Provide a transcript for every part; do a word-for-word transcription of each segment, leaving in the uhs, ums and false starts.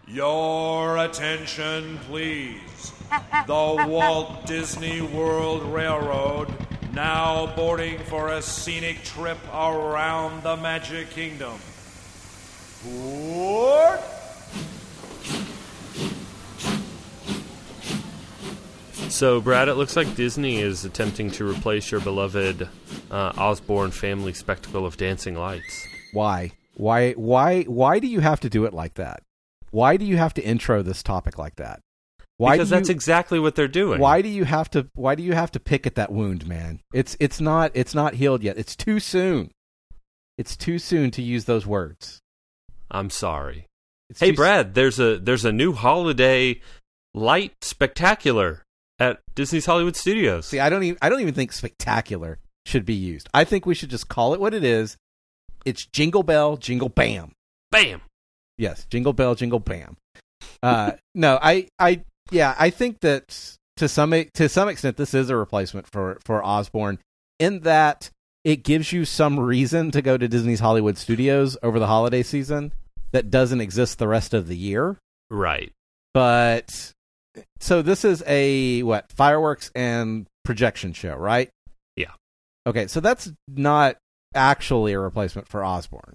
Your attention, please. The Walt Disney World Railroad now boarding for a scenic trip around the Magic Kingdom. Board! So, Brad, it looks like Disney is attempting to replace your beloved uh, Osborne family spectacle of dancing lights. Why? Why? Why? Why do you have to do it like that? Why do you have to intro this topic like that? Why because do you, that's exactly what they're doing. Why do you have to? Why do you have to pick at that wound, man? It's it's not it's not healed yet. It's too soon. It's too soon to use those words. I'm sorry. It's Hey, too Brad, there's a there's a new holiday light spectacular at Disney's Hollywood Studios. See, I don't even I don't even think spectacular should be used. I think we should just call it what it is. It's Jingle Bell, Jingle Bam. Bam. Yes, Jingle Bell, Jingle Bam. Uh, no, I, I, yeah, I think that to some to some extent this is a replacement for for Osborne in that it gives you some reason to go to Disney's Hollywood Studios over the holiday season that doesn't exist the rest of the year. Right. But so this is a what fireworks and projection show, right? Yeah. Okay, so that's not actually a replacement for Osborne.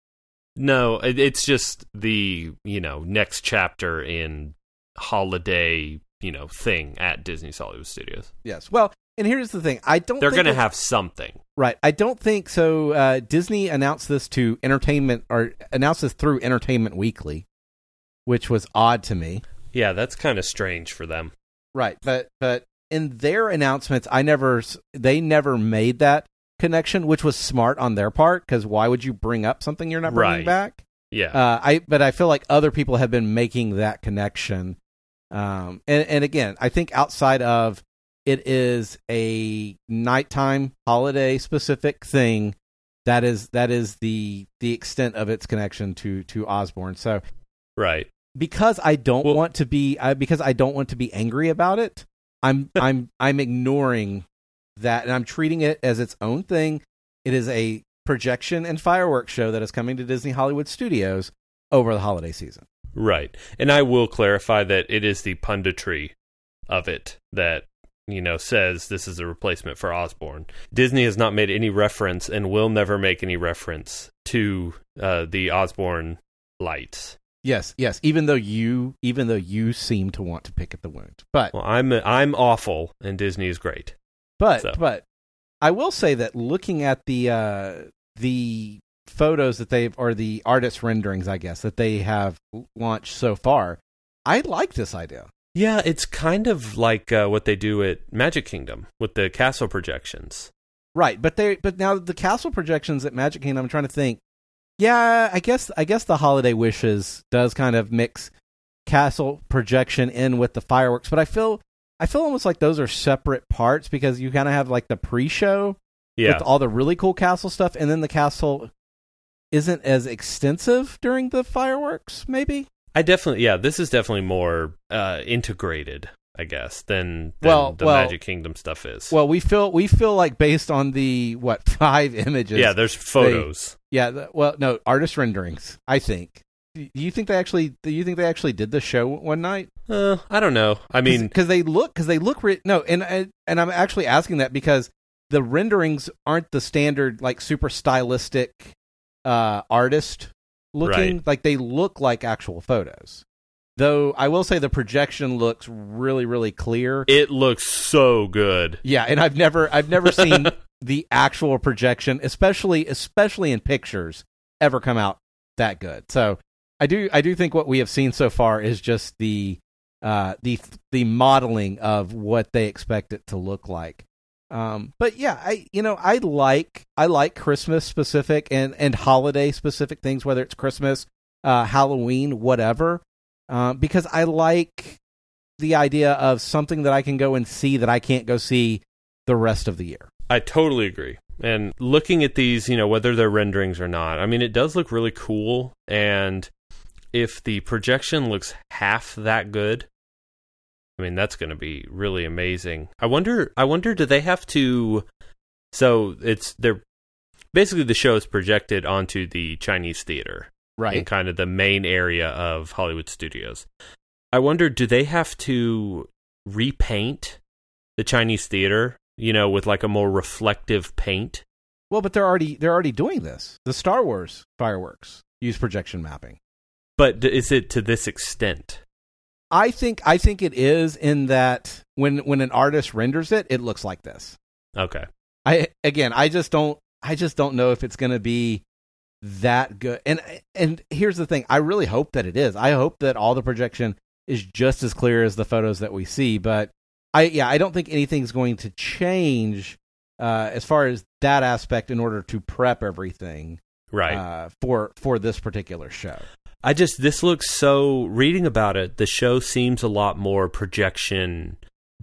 No, it, it's just the, you know, next chapter in holiday, you know, thing at Disney's Hollywood Studios. Yes. Well, and here's the thing. I don't They're think going to it's- have something. Right. I don't think so. Uh, Disney announced this to Entertainment or announced this through Entertainment Weekly, which was odd to me. Yeah, that's kind of strange for them. Right. But but in their announcements, I never they never made that connection, which was smart on their part, because why would you bring up something you're not bringing Right. back? Yeah. Uh, I but I feel like other people have been making that connection. Um, and, and again, I think outside of it is a nighttime holiday specific thing, that is that is the the extent of its connection to to Osborne. So right. because I don't Well- want to be I, because I don't want to be angry about it, I'm I'm I'm ignoring that, and I'm treating it as its own thing. It is a projection and fireworks show that is coming to Disney Hollywood Studios over the holiday season. Right. And I will clarify that it is the punditry of it that, you know, says this is a replacement for Osborne. Disney has not made any reference and will never make any reference to uh, the Osborne lights. Yes, yes. Even though you, even though you seem to want to pick at the wound, but Well, I'm I'm awful, and Disney is great. but so. but I will say that looking at the uh, the photos that they've or the artist renderings, I guess that they have launched so far, I like this idea. Yeah, it's kind of like uh, what they do at Magic Kingdom with the castle projections. Right, but they but now the castle projections at Magic Kingdom, I'm trying to think. Yeah, I guess I guess the Holiday Wishes does kind of mix castle projection in with the fireworks, but I feel I feel almost like those are separate parts because you kind of have like the pre-show Yeah. with all the really cool castle stuff, and then the castle isn't as extensive during the fireworks, maybe? I definitely, yeah, this is definitely more uh, integrated, I guess, than, than Well, the well- Magic Kingdom stuff is. Well, we feel we feel like based on the what five images. yeah, there's photos. yeah. The, well, no artist renderings. I think. Do you think they actually? Do you think they actually did the show one night? Uh, I don't know. I mean, because they look because they look re- no, and I- and I'm actually asking that because the renderings aren't the standard like super stylistic uh, artist looking. Right. Like they look like actual photos. Though I will say the projection looks really really clear. it looks so good. Yeah, and I've never I've never seen the actual projection, especially especially in pictures, ever come out that good. So I do I do think what we have seen so far is just the uh, the the modeling of what they expect it to look like. Um, but yeah, I you know I like I like Christmas specific and, and holiday specific things, whether it's Christmas, uh, Halloween, whatever, uh, because I like the idea of something that I can go and see that I can't go see the rest of the year. I totally agree. And looking at these, you know, whether they're renderings or not, I mean, it does look really cool. And if the projection looks half that good, I mean, that's going to be really amazing. I wonder, I wonder, do they have to, so it's, they're, basically the show is projected onto the Chinese theater. right, in kind of the main area of Hollywood Studios. I wonder, do they have to repaint the Chinese theater, you know, with like a more reflective paint? Well, but they're already they're already doing this. The Star Wars fireworks use projection mapping. But is it to this extent? I think I think it is, in that when when an artist renders it, it looks like this. Okay. I again, I just don't I just don't know if it's going to be that good. And and here's the thing, I really hope that it is. I hope that all the projection is just as clear as the photos that we see, but I yeah, I don't think anything's going to change uh, as far as that aspect in order to prep everything right uh, for for this particular show. I just, this looks so, reading about it, the show seems a lot more projection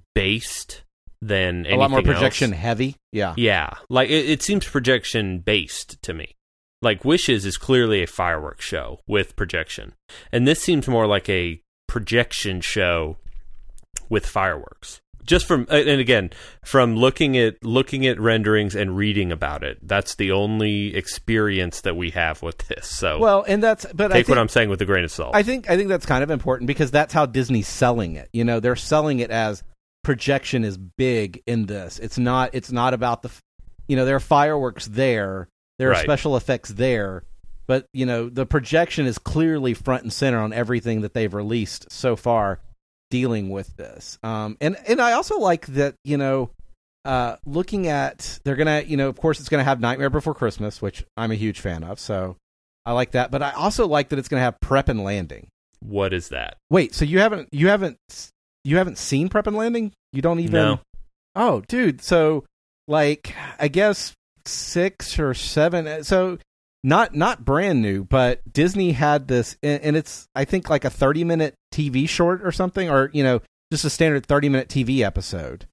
based than anything else. A lot more projection heavy. Yeah. Yeah. Like it, it seems projection based to me. Like Wishes is clearly a fireworks show with projection. And this seems more like a projection show with fireworks. Just from, and again, from looking at looking at renderings and reading about it, that's the only experience that we have with this. So, well, and that's but take I think, what I'm saying with a grain of salt. I think I think that's kind of important, because that's how Disney's selling it. You know, they're selling it as projection is big in this. It's not. It's not about the, you know, there are fireworks there, there are right. special effects there, but you know, the projection is clearly front and center on everything that they've released so far, dealing with this. Um, and, and I also like that, you know, uh, looking at, they're going to, you know, of course it's going to have Nightmare Before Christmas, which I'm a huge fan of. So I like that. But I also like that it's going to have Prep and Landing. What is that? Wait, so you haven't, you haven't, you haven't seen Prep and Landing? You don't even? No. Oh, dude. So like, I guess six or seven. So Not not brand new, but Disney had this, and it's, I think, like a thirty-minute T V short or something, or, you know, just a standard thirty-minute T V episode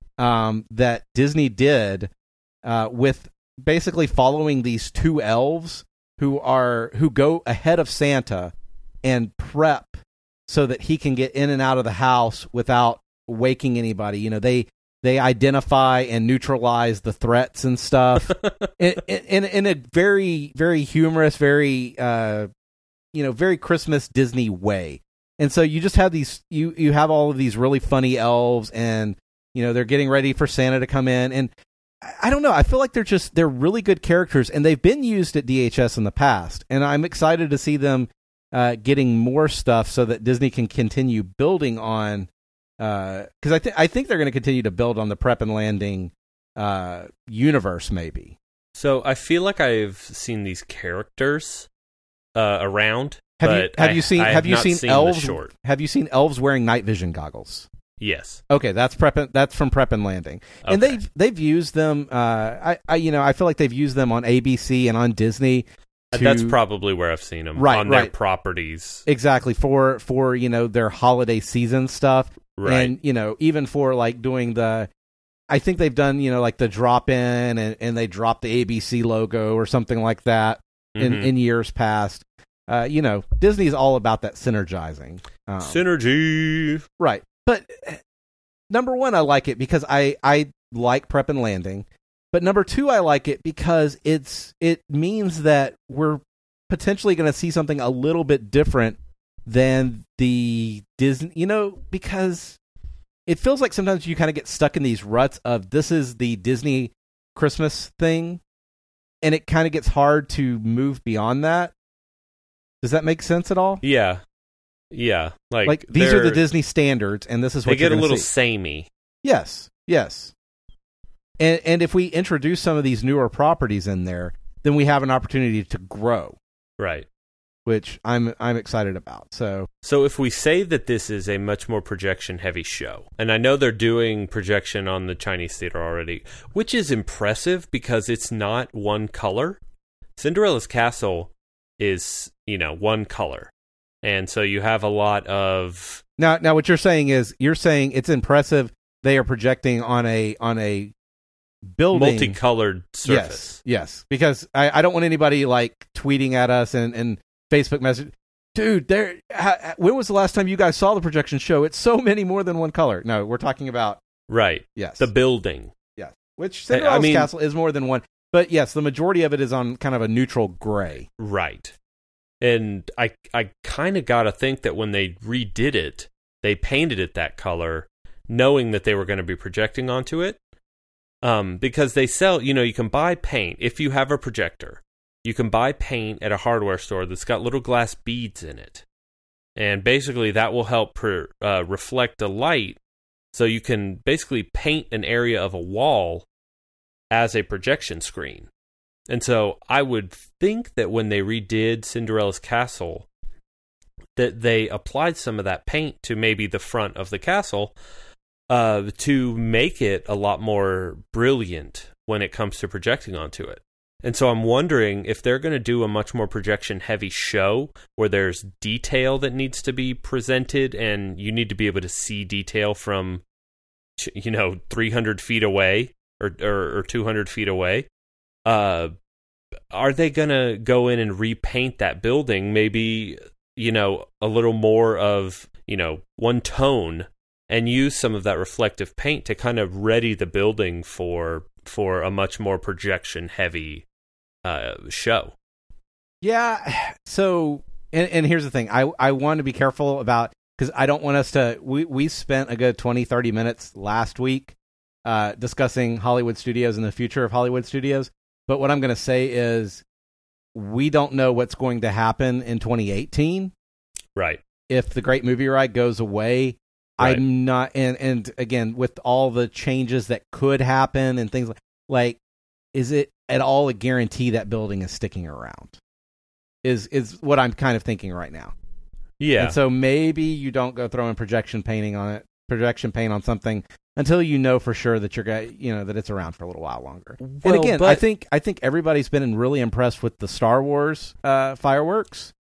um, that Disney did uh, with basically following these two elves who are who go ahead of Santa and prep so that he can get in and out of the house without waking anybody. You know, they They identify and neutralize the threats and stuff in, in, in a very, very humorous, very, uh, you know, very Christmas Disney way. And so you just have these, you, you have all of these really funny elves, and, you know, they're getting ready for Santa to come in. And I don't know, I feel like they're just, they're really good characters, and they've been used at D H S in the past. And I'm excited to see them uh, getting more stuff so that Disney can continue building on, because uh, I think I think they're going to continue to build on the Prep and Landing uh, universe, maybe. So I feel like I've seen these characters uh, around. Have but you have I, you seen I have, have you not seen, seen elves? the short? Have you seen elves wearing night vision goggles? Yes. Okay, that's Prep. And, that's from Prep and Landing, Okay. and they've they've used them. Uh, I, I you know I feel like they've used them on A B C and on Disney. To, That's probably where I've seen them, right, on their right. properties. Exactly, for for you know their holiday season stuff. Right. And, you know, even for like doing the, I think they've done, you know, like the drop in, and, and they drop the A B C logo or something like that in, mm-hmm. in years past. Uh, you know, Disney's all about that synergizing. Um, Synergy. Right. But number one, I like it because I, I like Prep and Landing. But number two, I like it because it's it means that we're potentially going to see something a little bit different than the Disney, you know, because it feels like sometimes you kind of get stuck in these ruts of this is the Disney Christmas thing, and it kind of gets hard to move beyond that. Does that make sense at all? Yeah. Yeah. Like, like these are the Disney standards, and this is what they get you're a little see. samey. Yes, yes. And and if we introduce some of these newer properties in there, then we have an opportunity to grow. Right. Which I'm I'm excited about. So So if we say that this is a much more projection heavy show, and I know they're doing projection on the Chinese theater already, which is impressive because it's not one color. Cinderella's Castle is, you know, one color. And so you have a lot of Now now what you're saying is you're saying it's impressive they are projecting on a on a building multicolored surface. Yes, yes. Because I, I don't want anybody like tweeting at us and, and Facebook message, dude, there ha, when was the last time you guys saw the projection show? It's so many more than one color. No, we're talking about right. Yes. The building. Yes. Which Cinderella's I mean, Castle is more than one. But yes, the majority of it is on kind of a neutral gray. Right. And I I kind of got to think that when they redid it, they painted it that color, knowing that they were going to be projecting onto it. Um, because they sell, you know, you can buy paint if you have a projector. You can buy paint at a hardware store that's got little glass beads in it. And basically that will help per, uh, reflect the light. So you can basically paint an area of a wall as a projection screen. And so I would think that when they redid Cinderella's castle, that they applied some of that paint to maybe the front of the castle uh, to make it a lot more brilliant when it comes to projecting onto it. And so I'm wondering if they're going to do a much more projection-heavy show where there's detail that needs to be presented and you need to be able to see detail from, you know, three hundred feet away or, or, or two hundred feet away. Uh, are they going to go in and repaint that building? Maybe, you know, a little more of, you know, one tone and use some of that reflective paint to kind of ready the building for for a much more projection heavy uh, show. Yeah. So, and, and here's the thing. I, I want to be careful about, because I don't want us to, we, we spent a good twenty, thirty minutes last week uh, discussing Hollywood studios and the future of Hollywood studios. But what I'm going to say is we don't know what's going to happen in twenty eighteen. Right. If the Great Movie Ride goes away, right. I'm not, and, and again, with all the changes that could happen and things like, like, is it at all a guarantee that building is sticking around? Is is what I'm kind of thinking right now. Yeah. And so maybe you don't go throwing projection painting on it, projection paint on something until you know for sure that you're going, you know, that it's around for a little while longer. Well, and again, but... I think I think everybody's been really impressed with the Star Wars uh, fireworks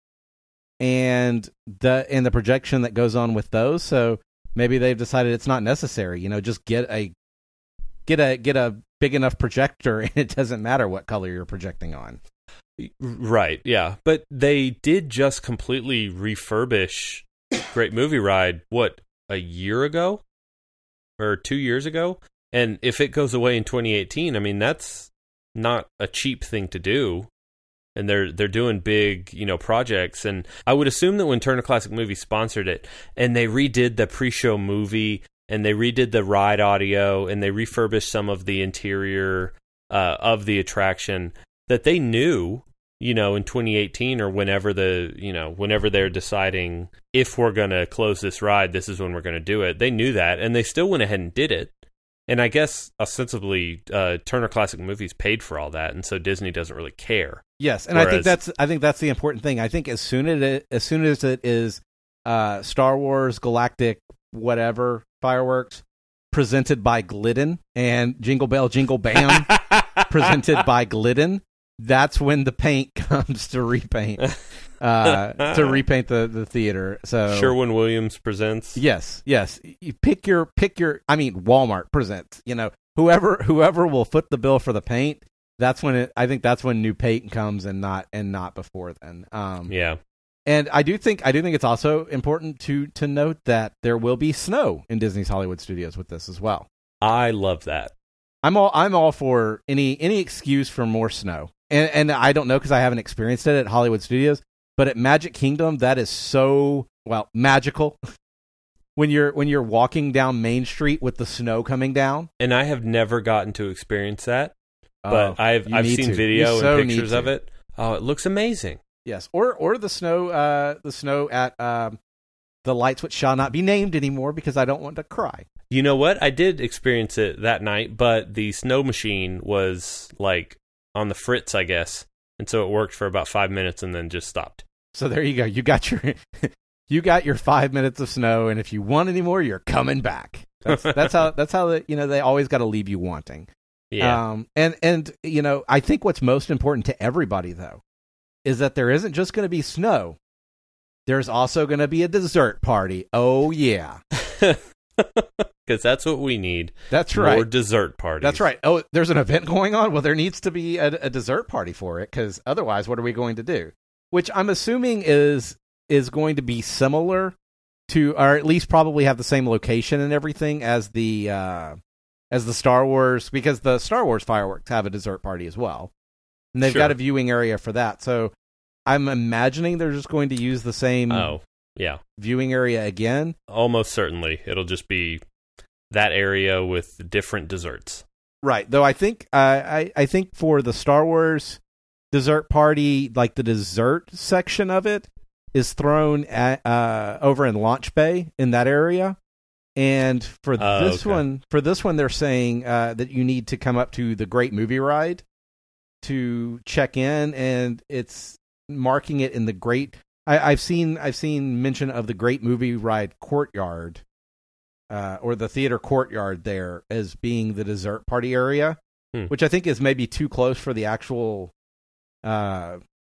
and the and the projection that goes on with those. So maybe they've decided it's not necessary. You know, just get a get a get a big enough projector, and it doesn't matter what color you're projecting on. Right, yeah. But they did just completely refurbish Great Movie Ride, what, a year ago? Or two years ago? And if it goes away in twenty eighteen, I mean, that's not a cheap thing to do. And they're they're doing big, you know, projects. And I would assume that when Turner Classic Movies sponsored it, and they redid the pre-show movie, and they redid the ride audio, and they refurbished some of the interior uh, of the attraction, that they knew, you know, in twenty eighteen or whenever the, you know, whenever they're deciding if we're going to close this ride, this is when we're going to do it. They knew that, and they still went ahead and did it. And I guess, ostensibly, uh, Turner Classic Movies paid for all that, and so Disney doesn't really care. Yes, and Whereas, I think that's I think that's the important thing. I think as soon as it, as soon as it is uh, Star Wars Galactic whatever fireworks presented by Glidden and Jingle Bell Jingle Bam presented by Glidden, that's when the paint comes to repaint uh, to repaint the, the theater. So Sherwin-Williams presents. Yes, yes. You pick your pick your. I mean, Walmart presents. You know, whoever whoever will foot the bill for the paint. That's when it. I think that's when new paint comes, and not and not before then. Um, yeah. And I do think I do think it's also important to to note that there will be snow in Disney's Hollywood Studios with this as well. I love that. I'm all I'm all for any any excuse for more snow. And and I don't know because I haven't experienced it at Hollywood Studios, but at Magic Kingdom that is so well magical. when you're when you're walking down Main Street with the snow coming down. And I have never gotten to experience that, but oh, I've I've seen to. video so and pictures of it. Oh, it looks amazing. Yes, or or the snow uh, the snow at um, the lights which shall not be named anymore because I don't want to cry. You know what? I did experience it that night, but the snow machine was like on the fritz, I guess, and so it worked for about five minutes and then just stopped. So there you go. You got your you got your five minutes of snow, and if you want any more, you're coming back. That's, that's how that's how the, you know they always got to leave you wanting. Yeah. Um. And and you know I think what's most important to everybody though is that there isn't just going to be snow. There's also going to be a dessert party. Oh yeah. Because that's what we need. That's right. More dessert parties. That's right. Oh, there's an event going on? Well, there needs to be a, a dessert party for it, because otherwise, what are we going to do? Which I'm assuming is is going to be similar to, or at least probably have the same location and everything as the uh, as the Star Wars, because the Star Wars fireworks have a dessert party as well, and they've Sure. got a viewing area for that. So I'm imagining they're just going to use the same Oh, yeah. viewing area again. Almost certainly. It'll just be that area with different desserts. Right. Though I think uh, I I think for the Star Wars dessert party, like the dessert section of it is thrown at uh, over in Launch Bay in that area. And for Oh, this okay. one, for this one, they're saying uh, that you need to come up to the Great Movie Ride to check in, and it's marking it in the Great. I, I've seen I've seen mention of the Great Movie Ride courtyard, uh, or the theater courtyard there as being the dessert party area, Hmm. which I think is maybe too close for the actual, uh,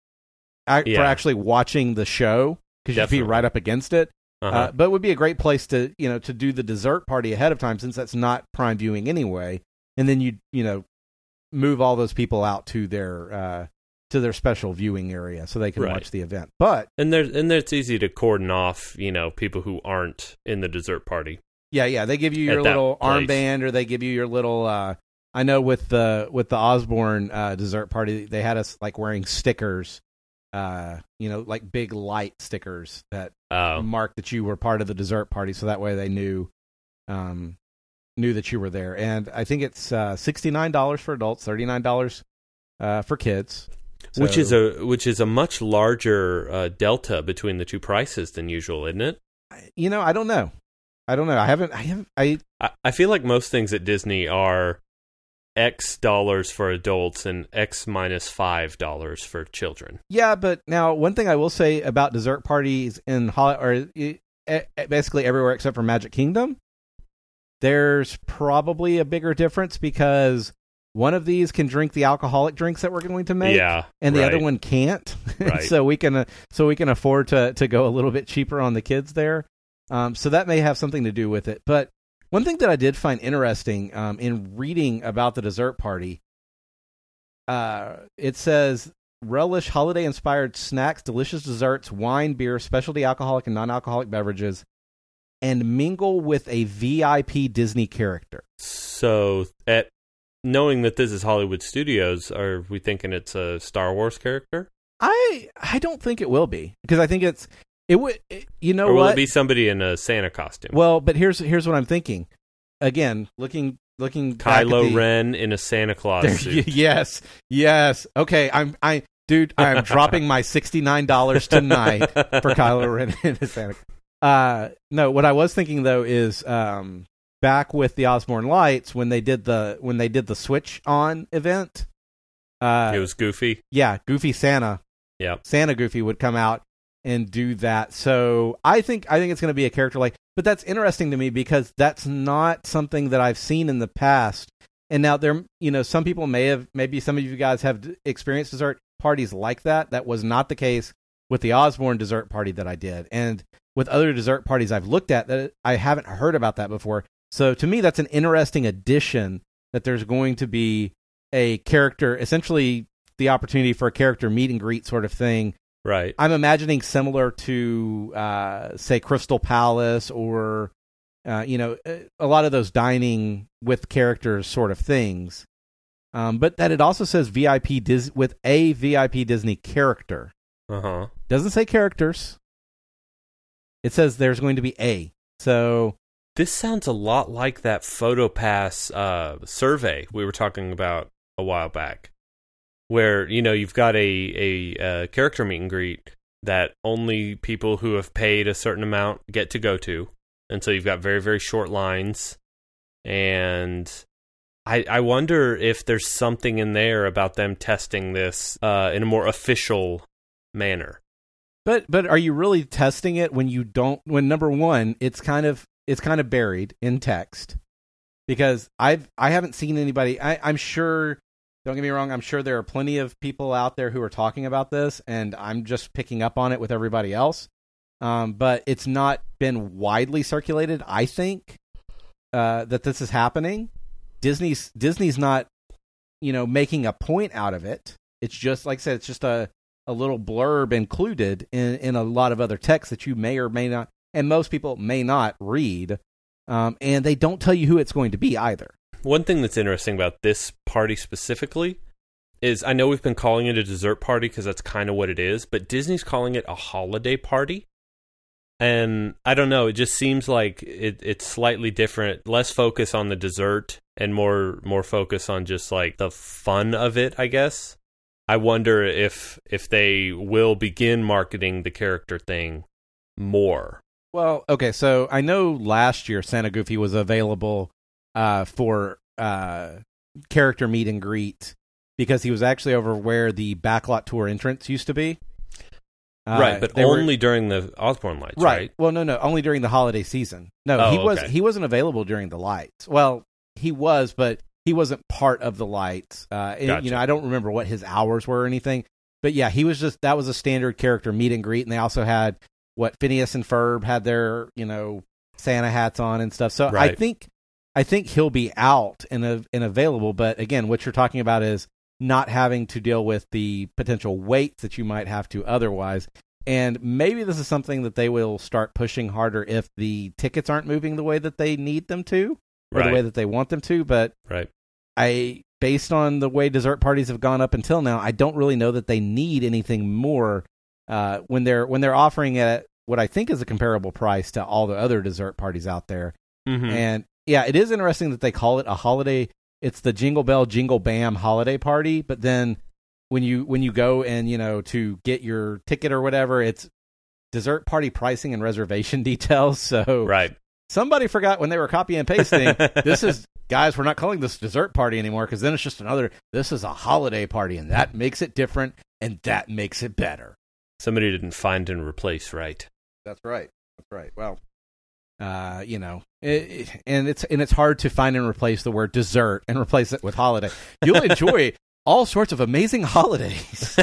ac- Yeah. for actually watching the show because you'd be Definitely. right up against it. Uh-huh. Uh, but it would be a great place to, you know, to do the dessert party ahead of time, since that's not prime viewing anyway. And then you, you know, move all those people out to their uh, to their special viewing area so they can Right. watch the event. But and there's and it's easy to cordon off, you know, people who aren't in the dessert party. yeah, yeah, they give you At your that little place. armband, or they give you your little. Uh, I know with the with the Osborne uh, dessert party, they had us like wearing stickers. Uh, you know, like big light stickers that Oh, mark that you were part of the dessert party, so that way they knew um, knew that you were there. And I think it's uh, sixty-nine dollars for adults, thirty-nine dollars uh, for kids. which So- is a which is a much larger uh, delta between the two prices than usual, isn't it? you know, I don't know. I don't know. I haven't. I haven't. I I, I feel like most things at Disney are X dollars for adults and X minus five dollars for children. yeah, but now one thing I will say about dessert parties in Hol- or eh, eh, basically everywhere except for Magic Kingdom, there's probably a bigger difference because one of these can drink the alcoholic drinks that we're going to make. Yeah, And the right. other one can't, Right. so we can uh, so we can afford to to go a little bit cheaper on the kids there. Um, so that may have something to do with it. But one thing that I did find interesting um, in reading about the dessert party, uh, it says relish holiday-inspired snacks, delicious desserts, wine, beer, specialty alcoholic and non-alcoholic beverages, and mingle with a V I P Disney character. So, at knowing that this is Hollywood Studios, are we thinking it's a Star Wars character, I I don't think it will be, because I think it's it would it- you know or will what it be somebody in a Santa costume? Well, but here's here's what I'm thinking. Again, looking looking back at Kylo the- Ren in a Santa Claus There- suit. yes, yes. Okay, I'm I dude, I'm dropping my sixty-nine dollars tonight for Kylo Ren in a Santa. Uh, no, what I was thinking though is um, back with the Osborne Lights when they did the when they did the Switch On event. Uh, It was Goofy. yeah, Goofy Santa. Yep. Santa Goofy would come out and do that. So I think I think it's going to be a character like, but that's interesting to me because that's not something that I've seen in the past. And now there, you know, some people may have, maybe some of you guys have d- experienced dessert parties like that. That was not the case with the Osborne dessert party that I did, and with other dessert parties I've looked at that I haven't heard about that before. So to me, that's an interesting addition that there's going to be a character, essentially the opportunity for a character meet and greet sort of thing. Right. I'm imagining similar to, uh, say, Crystal Palace or, uh, you know, a lot of those dining with characters sort of things. Um, but that it also says V I P Dis- with a V I P Disney character. Uh huh. Doesn't say characters. It says there's going to be a. So This sounds a lot like that PhotoPass uh, survey we were talking about a while back, where, you know, you've got a, a, uh character meet and greet that only people who have paid a certain amount get to go to. And so you've got very, very short lines. And I, I wonder if there's something in there about them testing this uh, in a more official manner. But but are you really testing it when you don't? When number one, it's kind of it's kind of buried in text, because I've I haven't seen anybody. I, I'm sure. Don't get me wrong. I'm sure there are plenty of people out there who are talking about this, and I'm just picking up on it with everybody else. Um, but it's not been widely circulated. I think uh, that this is happening. Disney's Disney's not, you know, making a point out of it. It's just like I said. It's just a a little blurb included in, in a lot of other texts that you may or may not, and most people may not read, um, and they don't tell you who it's going to be either. One thing that's interesting about this party specifically is I know we've been calling it a dessert party because that's kind of what it is, but Disney's calling it a holiday party. And I don't know, it just seems like it, it's slightly different, less focus on the dessert and more more focus on just like the fun of it, I guess. I wonder if if they will begin marketing the character thing more. Well, okay, so I know last year Santa Goofy was available uh, for uh, character meet and greet because he was actually over where the Backlot Tour entrance used to be. Uh, right, but only were, during the Osborne Lights, right. right? Well, no, no, only during the holiday season. No, oh, he was okay. he wasn't available during the lights. Well, he was, but he wasn't part of the lights. Uh, and, gotcha. You know, I don't remember what his hours were or anything. But yeah, he was just that was a standard character meet and greet, and they also had what Phineas and Ferb had their you know Santa hats on and stuff. So right. I think I think he'll be out and uh, and available. But again, what you're talking about is not having to deal with the potential waits that you might have to otherwise. And maybe this is something that they will start pushing harder if the tickets aren't moving the way that they need them to, or right. the way that they want them to. But right. I, based on the way dessert parties have gone up until now, I don't really know that they need anything more uh, when they're when they're offering at what I think is a comparable price to all the other dessert parties out there. Mm-hmm. And yeah, it is interesting that they call it a holiday. It's the Jingle Bell Jingle Bam holiday party, but then when you when you go and you know to get your ticket or whatever, it's dessert party pricing and reservation details. So right. somebody forgot when they were copy and pasting. This is guys, we're not calling this dessert party anymore because then it's just another. This is a holiday party, and that makes it different, and that makes it better. Somebody didn't find and replace right. That's right. That's right. Well, uh, you know, it, it, and it's and it's hard to find and replace the word dessert and replace it with holiday. You'll enjoy all sorts of amazing holidays.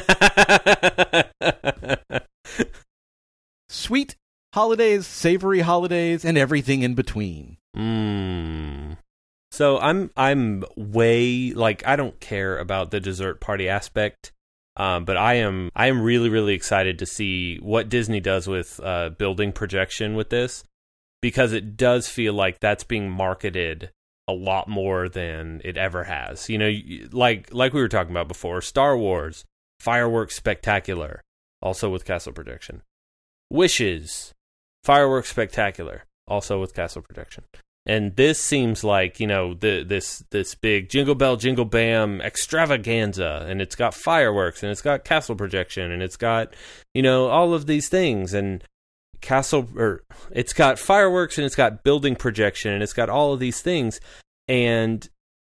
Sweet holidays, savory holidays, and everything in between. Mm. So I'm I'm way like I don't care about the dessert party aspect, um, but I am I am really really excited to see what Disney does with uh, building projection with this, because it does feel like that's being marketed a lot more than it ever has. You know, like like we were talking about before, Star Wars, Fireworks Spectacular, also with castle projection. Wishes, Fireworks Spectacular, also with castle projection. And this seems like, you know, the this this big Jingle Bell Jingle Bam extravaganza, and it's got fireworks, and it's got castle projection, and it's got, you know, all of these things, and castle or it's got fireworks, and it's got building projection, and it's got all of these things, and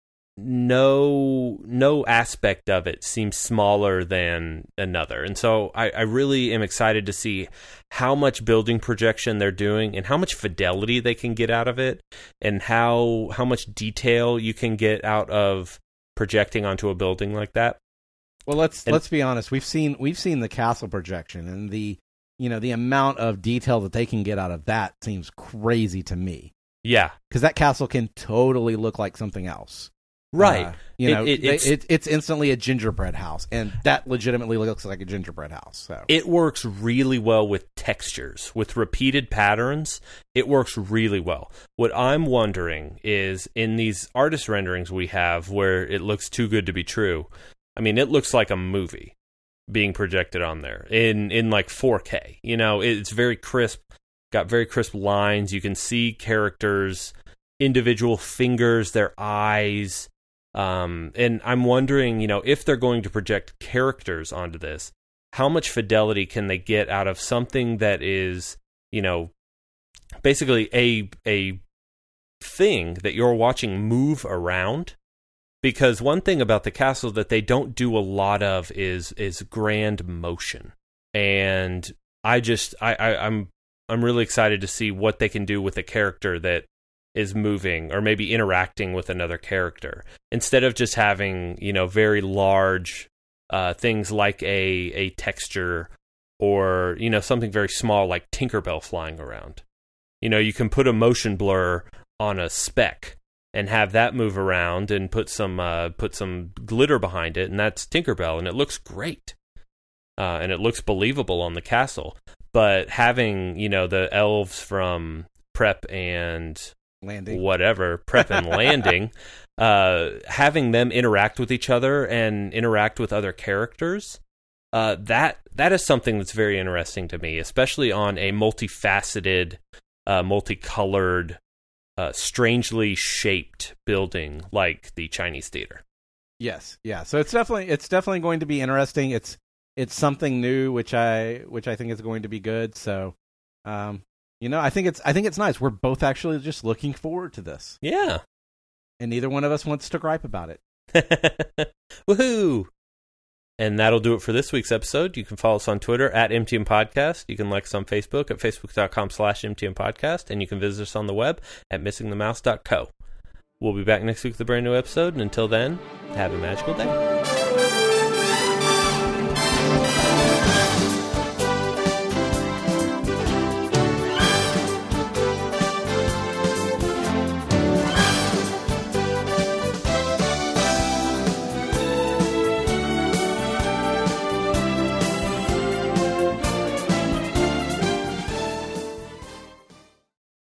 no no aspect of it seems smaller than another. And so I, I really am excited to see how much building projection they're doing and how much fidelity they can get out of it, and how how much detail you can get out of projecting onto a building like that. Well, let's and, let's be honest. We've seen we've seen the castle projection, and the you know the amount of detail that they can get out of that seems crazy to me. Yeah, because that castle can totally look like something else. Right. Uh, you know, it, it, it's, it, it's instantly a gingerbread house, and that legitimately looks like a gingerbread house. So it works really well with textures, with repeated patterns. It works really well. What I'm wondering is, in these artist renderings we have where it looks too good to be true, I mean, it looks like a movie being projected on there in, in like four K. You know, it's very crisp, got very crisp lines. You can see characters, individual fingers, their eyes. Um, and I'm wondering, you know, if they're going to project characters onto this, how much fidelity can they get out of something that is, you know, basically a a thing that you're watching move around? Because one thing about the castle that they don't do a lot of is is grand motion. And I just I, I I'm I'm really excited to see what they can do with a character that is moving or maybe interacting with another character, instead of just having, you know, very large uh, things like a a texture, or, you know, something very small like Tinkerbell flying around. You know, you can put a motion blur on a speck and have that move around and put some uh, put some glitter behind it, and that's Tinkerbell, and it looks great. Uh, and it looks believable on the castle. But having, you know, the elves from Prep and landing, whatever, prep and landing, uh, having them interact with each other and interact with other characters, uh, that that is something that's very interesting to me, especially on a multifaceted, uh, multicolored, uh, strangely shaped building like the Chinese theater. Yes, yeah. So it's definitely it's definitely going to be interesting. It's it's something new, which I which I think is going to be good. So, um, you know, I think it's I think it's nice. We're both actually just looking forward to this. Yeah, and neither one of us wants to gripe about it. Woohoo! And that'll do it for this week's episode. You can follow us on Twitter at M T M Podcast. You can like us on Facebook at facebook.com slash MTM Podcast. And you can visit us on the web at missing the mouse dot co. We'll be back next week with a brand new episode. And until then, have a magical day.